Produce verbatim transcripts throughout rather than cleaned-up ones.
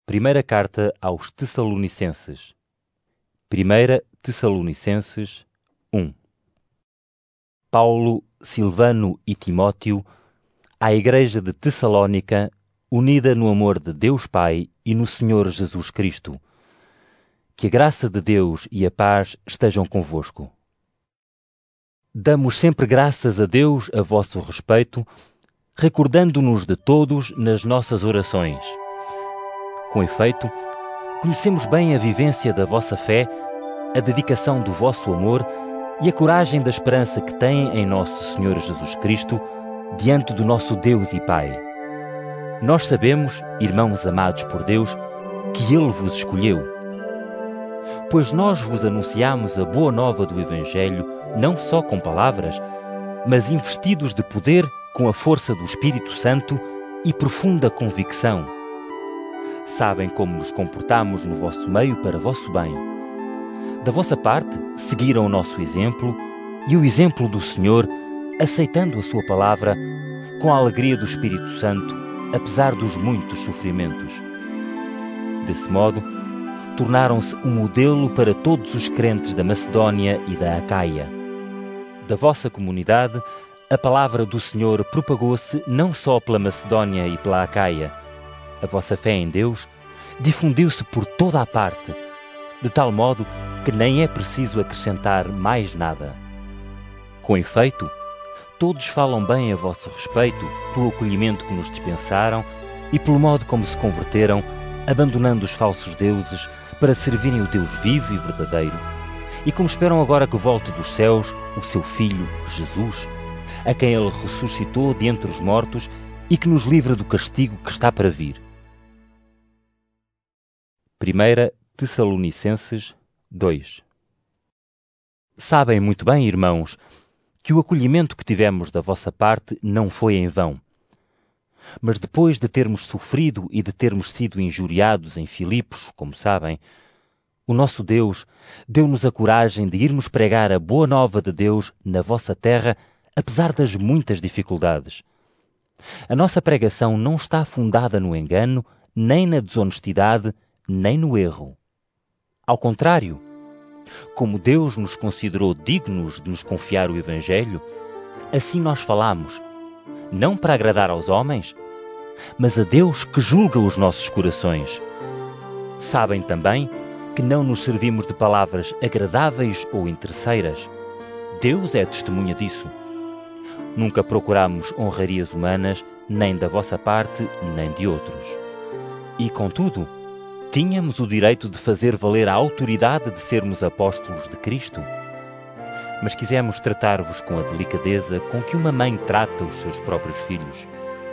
Primeira carta aos Tessalonicenses. Primeira Tessalonicenses um. Paulo, Silvano e Timóteo, à Igreja de Tessalónica, unida no amor de Deus Pai e no Senhor Jesus Cristo. Que a graça de Deus e a paz estejam convosco. Damos sempre graças a Deus a vosso respeito, recordando-nos de todos nas nossas orações. Com efeito, conhecemos bem a vivência da vossa fé, a dedicação do vosso amor e a coragem da esperança que têm em nosso Senhor Jesus Cristo, diante do nosso Deus e Pai. Nós sabemos, irmãos amados por Deus, que Ele vos escolheu. Pois nós vos anunciamos a boa nova do Evangelho, não só com palavras, mas investidos de poder com a força do Espírito Santo e profunda convicção. Sabem como nos comportamos no vosso meio para vosso bem. Da vossa parte, seguiram o nosso exemplo e o exemplo do Senhor, aceitando a sua palavra com a alegria do Espírito Santo, apesar dos muitos sofrimentos. Desse modo, tornaram-se um modelo para todos os crentes da Macedónia e da Acaia. Da vossa comunidade, a palavra do Senhor propagou-se não só pela Macedónia e pela Acaia. A vossa fé em Deus difundiu-se por toda a parte, de tal modo que nem é preciso acrescentar mais nada. Com efeito, todos falam bem a vosso respeito pelo acolhimento que nos dispensaram e pelo modo como se converteram, abandonando os falsos deuses para servirem o Deus vivo e verdadeiro, e como esperam agora que volte dos céus o seu Filho, Jesus, a quem Ele ressuscitou de entre os mortos e que nos livra do castigo que está para vir. Primeira Tessalonicenses dois. Sabem muito bem, irmãos, que o acolhimento que tivemos da vossa parte não foi em vão. Mas depois de termos sofrido e de termos sido injuriados em Filipos, como sabem, o nosso Deus deu-nos a coragem de irmos pregar a boa nova de Deus na vossa terra, apesar das muitas dificuldades. A nossa pregação não está fundada no engano, nem na desonestidade, nem no erro. Ao contrário, como Deus nos considerou dignos de nos confiar o Evangelho, assim nós falamos, não para agradar aos homens, mas a Deus que julga os nossos corações. Sabem também que não nos servimos de palavras agradáveis ou interesseiras. Deus é testemunha disso. Nunca procuramos honrarias humanas, nem da vossa parte, nem de outros. E, contudo, tínhamos o direito de fazer valer a autoridade de sermos apóstolos de Cristo. Mas quisemos tratar-vos com a delicadeza com que uma mãe trata os seus próprios filhos.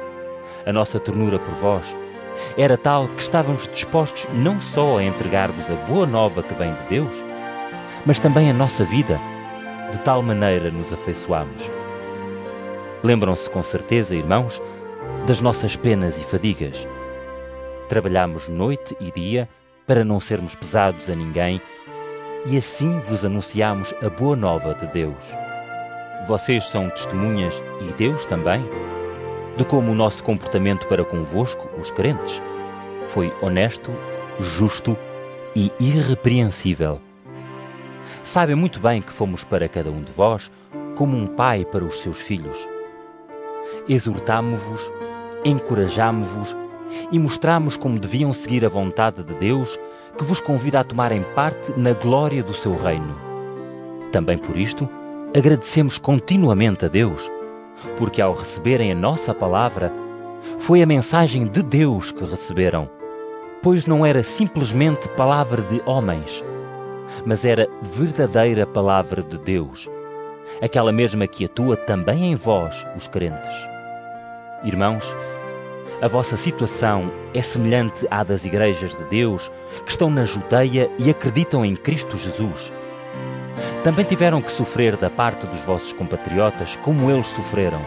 A nossa ternura por vós era tal que estávamos dispostos não só a entregar-vos a boa nova que vem de Deus, mas também a nossa vida, de tal maneira nos afeiçoámos. Lembram-se com certeza, irmãos, das nossas penas e fadigas. Trabalhámos noite e dia para não sermos pesados a ninguém e assim vos anunciámos a boa nova de Deus. Vocês são testemunhas, e Deus também, de como o nosso comportamento para convosco, os crentes, foi honesto, justo e irrepreensível. Sabem muito bem que fomos para cada um de vós como um pai para os seus filhos. Exortámo-vos, encorajámo-vos e mostramos como deviam seguir a vontade de Deus, que vos convida a tomarem parte na glória do seu reino. Também por isto, agradecemos continuamente a Deus, porque ao receberem a nossa palavra, foi a mensagem de Deus que receberam, pois não era simplesmente palavra de homens, mas era verdadeira palavra de Deus, aquela mesma que atua também em vós, os crentes. Irmãos, a vossa situação é semelhante à das igrejas de Deus que estão na Judeia e acreditam em Cristo Jesus. Também tiveram que sofrer da parte dos vossos compatriotas como eles sofreram.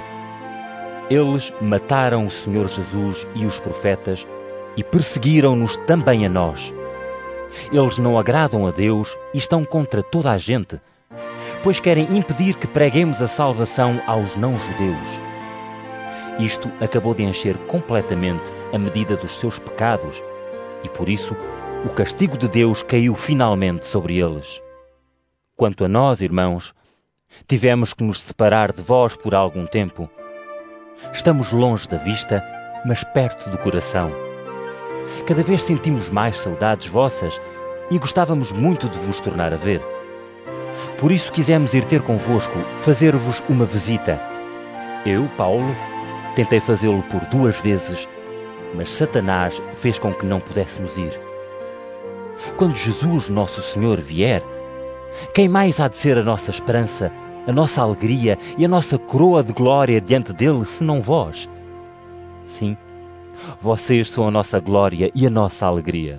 Eles mataram o Senhor Jesus e os profetas e perseguiram-nos também a nós. Eles não agradam a Deus e estão contra toda a gente, pois querem impedir que preguemos a salvação aos não-judeus. Isto acabou de encher completamente a medida dos seus pecados, e por isso o castigo de Deus caiu finalmente sobre eles. Quanto a nós, irmãos, tivemos que nos separar de vós por algum tempo. Estamos longe da vista, mas perto do coração. Cada vez sentimos mais saudades vossas e gostávamos muito de vos tornar a ver. Por isso quisemos ir ter convosco, fazer-vos uma visita. Eu, Paulo, tentei fazê-lo por duas vezes, mas Satanás fez com que não pudéssemos ir. Quando Jesus, nosso Senhor, vier, quem mais há de ser a nossa esperança, a nossa alegria e a nossa coroa de glória diante dele, senão vós? Sim, vocês são a nossa glória e a nossa alegria.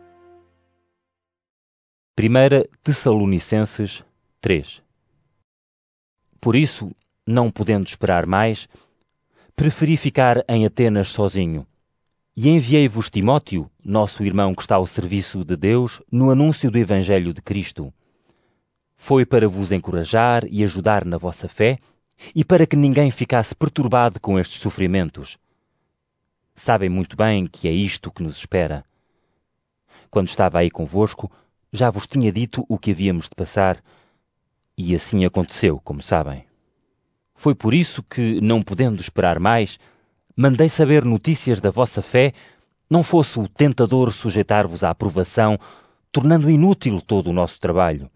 primeira Tessalonicenses três. Por isso, não podendo esperar mais, preferi ficar em Atenas sozinho, e enviei-vos Timóteo, nosso irmão que está ao serviço de Deus, no anúncio do Evangelho de Cristo. Foi para vos encorajar e ajudar na vossa fé, e para que ninguém ficasse perturbado com estes sofrimentos. Sabem muito bem que é isto que nos espera. Quando estava aí convosco, já vos tinha dito o que havíamos de passar, e assim aconteceu, como sabem. Foi por isso que, não podendo esperar mais, mandei saber notícias da vossa fé, não fosse o tentador sujeitar-vos à aprovação, tornando inútil todo o nosso trabalho.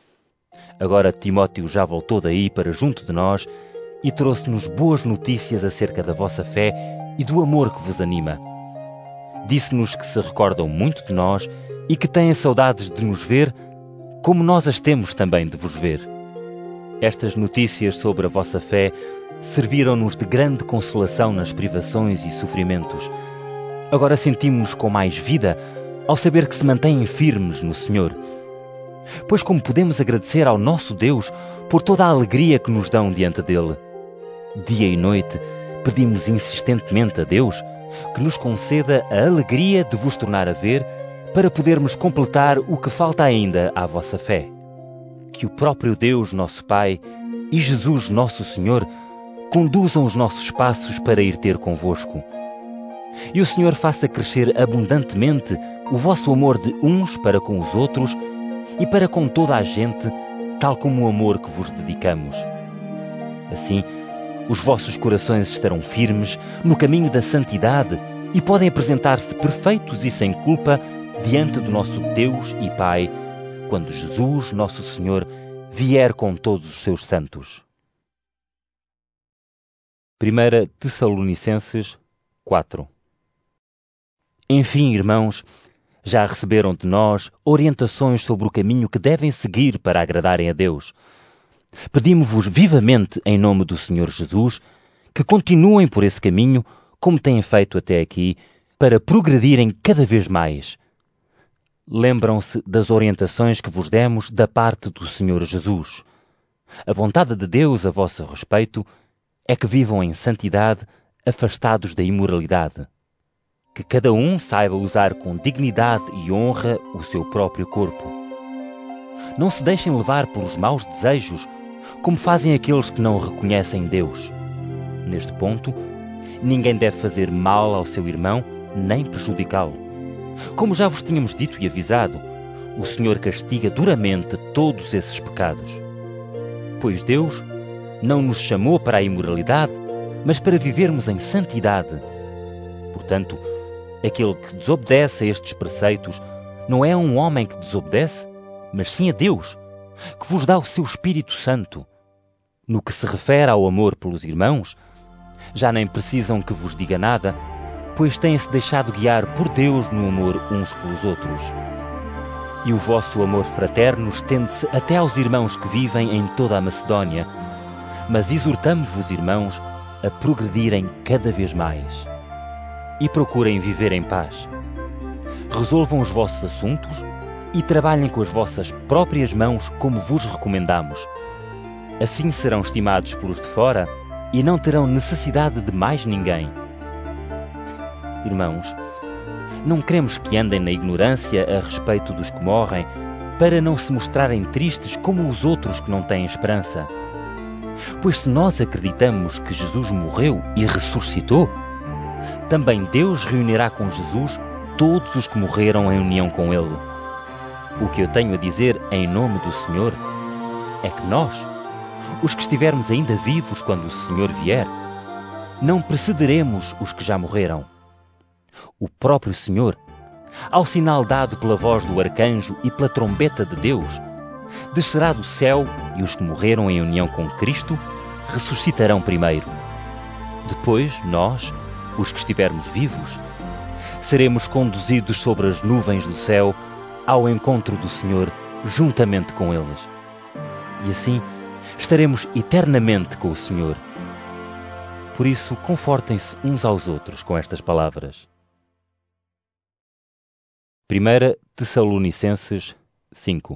Agora Timóteo já voltou daí para junto de nós e trouxe-nos boas notícias acerca da vossa fé e do amor que vos anima. Disse-nos que se recordam muito de nós e que têm saudades de nos ver, como nós as temos também de vos ver. Estas notícias sobre a vossa fé serviram-nos de grande consolação nas privações e sofrimentos. Agora sentimos-nos com mais vida ao saber que se mantêm firmes no Senhor. Pois como podemos agradecer ao nosso Deus por toda a alegria que nos dão diante dele? Dia e noite pedimos insistentemente a Deus que nos conceda a alegria de vos tornar a ver, para podermos completar o que falta ainda à vossa fé. Que o próprio Deus, nosso Pai, e Jesus, nosso Senhor, conduzam os nossos passos para ir ter convosco. E o Senhor faça crescer abundantemente o vosso amor de uns para com os outros e para com toda a gente, tal como o amor que vos dedicamos. Assim, os vossos corações estarão firmes no caminho da santidade e podem apresentar-se perfeitos e sem culpa diante do nosso Deus e Pai, quando Jesus, nosso Senhor, vier com todos os seus santos. primeira Tessalonicenses quatro. Enfim, irmãos, já receberam de nós orientações sobre o caminho que devem seguir para agradarem a Deus. Pedimos-vos vivamente, em nome do Senhor Jesus, que continuem por esse caminho, como têm feito até aqui, para progredirem cada vez mais. Lembram-se das orientações que vos demos da parte do Senhor Jesus. A vontade de Deus a vosso respeito é que vivam em santidade, afastados da imoralidade. Que cada um saiba usar com dignidade e honra o seu próprio corpo. Não se deixem levar pelos maus desejos, como fazem aqueles que não reconhecem Deus. Neste ponto, ninguém deve fazer mal ao seu irmão, nem prejudicá-lo. Como já vos tínhamos dito e avisado, o Senhor castiga duramente todos esses pecados. Pois Deus não nos chamou para a imoralidade, mas para vivermos em santidade. Portanto, aquele que desobedece a estes preceitos não é um homem que desobedece, mas sim a Deus, que vos dá o seu Espírito Santo. No que se refere ao amor pelos irmãos, já nem precisam que vos diga nada, pois têm-se deixado guiar por Deus no amor uns pelos outros. E o vosso amor fraterno estende-se até aos irmãos que vivem em toda a Macedónia, mas exortamo-vos, irmãos, a progredirem cada vez mais. E procurem viver em paz. Resolvam os vossos assuntos e trabalhem com as vossas próprias mãos como vos recomendamos. Assim serão estimados pelos de fora e não terão necessidade de mais ninguém. Irmãos, não queremos que andem na ignorância a respeito dos que morrem, para não se mostrarem tristes como os outros que não têm esperança. Pois se nós acreditamos que Jesus morreu e ressuscitou, também Deus reunirá com Jesus todos os que morreram em união com Ele. O que eu tenho a dizer em nome do Senhor é que nós, os que estivermos ainda vivos quando o Senhor vier, não precederemos os que já morreram. O próprio Senhor, ao sinal dado pela voz do arcanjo e pela trombeta de Deus, descerá do céu e os que morreram em união com Cristo ressuscitarão primeiro. Depois, nós, os que estivermos vivos, seremos conduzidos sobre as nuvens do céu ao encontro do Senhor juntamente com eles. E assim estaremos eternamente com o Senhor. Por isso, confortem-se uns aos outros com estas palavras. primeira Tessalonicenses cinco.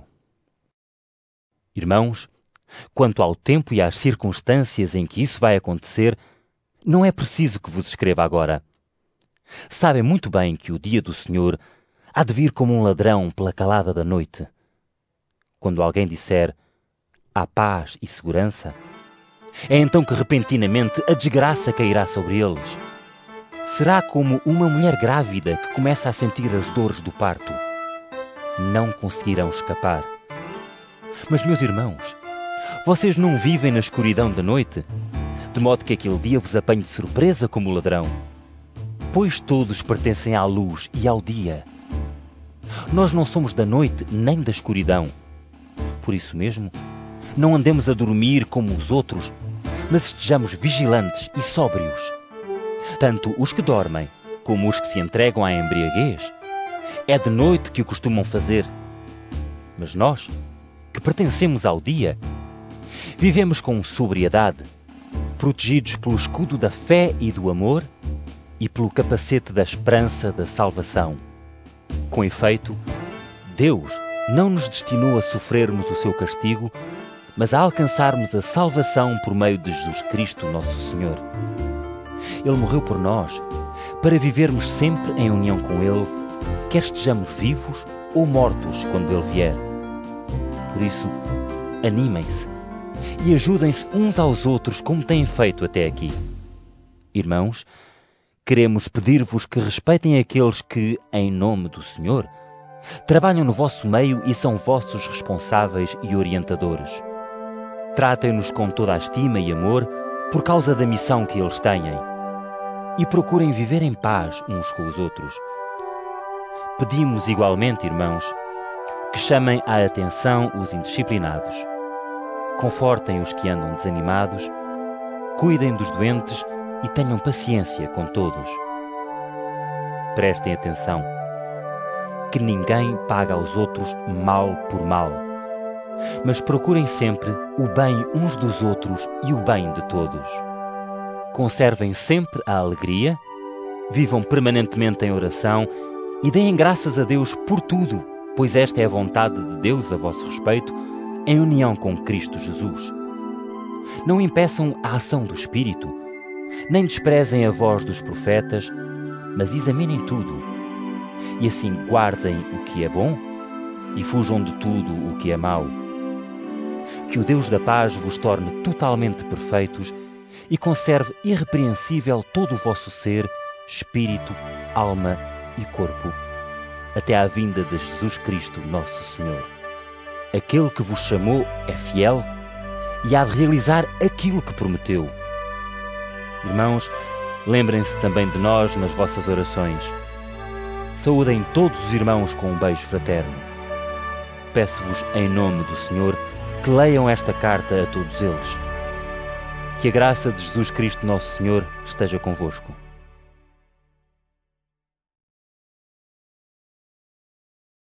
Irmãos, quanto ao tempo e às circunstâncias em que isso vai acontecer, não é preciso que vos escreva agora. Sabem muito bem que o dia do Senhor há de vir como um ladrão pela calada da noite. Quando alguém disser há paz e segurança, é então que repentinamente a desgraça cairá sobre eles. Será como uma mulher grávida que começa a sentir as dores do parto. Não conseguirão escapar. Mas, meus irmãos, vocês não vivem na escuridão da noite, de modo que aquele dia vos apanhe de surpresa como ladrão. Pois todos pertencem à luz e ao dia. Nós não somos da noite nem da escuridão. Por isso mesmo, não andemos a dormir como os outros, mas estejamos vigilantes e sóbrios. Tanto os que dormem como os que se entregam à embriaguez, é de noite que o costumam fazer. Mas nós, que pertencemos ao dia, vivemos com sobriedade, protegidos pelo escudo da fé e do amor e pelo capacete da esperança da salvação. Com efeito, Deus não nos destinou a sofrermos o seu castigo, mas a alcançarmos a salvação por meio de Jesus Cristo, nosso Senhor. Ele morreu por nós, para vivermos sempre em união com Ele, quer estejamos vivos ou mortos quando Ele vier. Por isso, animem-se e ajudem-se uns aos outros como têm feito até aqui. Irmãos, queremos pedir-vos que respeitem aqueles que, em nome do Senhor, trabalham no vosso meio e são vossos responsáveis e orientadores. Tratem-nos com toda a estima e amor por causa da missão que eles têm e procurem viver em paz uns com os outros. Pedimos igualmente, irmãos, que chamem à atenção os indisciplinados, confortem os que andam desanimados, cuidem dos doentes e tenham paciência com todos. Prestem atenção, que ninguém paga aos outros mal por mal, mas procurem sempre o bem uns dos outros e o bem de todos. Conservem sempre a alegria, vivam permanentemente em oração e deem graças a Deus por tudo, pois esta é a vontade de Deus a vosso respeito, em união com Cristo Jesus. Não impeçam a ação do Espírito, nem desprezem a voz dos profetas, mas examinem tudo, e assim guardem o que é bom e fujam de tudo o que é mau. Que o Deus da paz vos torne totalmente perfeitos e conserve irrepreensível todo o vosso ser, espírito, alma e corpo, até à vinda de Jesus Cristo, nosso Senhor. Aquele que vos chamou é fiel e há de realizar aquilo que prometeu. Irmãos, lembrem-se também de nós nas vossas orações. Saúdem todos os irmãos com um beijo fraterno. Peço-vos, em nome do Senhor, que leiam esta carta a todos eles. Que a graça de Jesus Cristo, nosso Senhor, esteja convosco.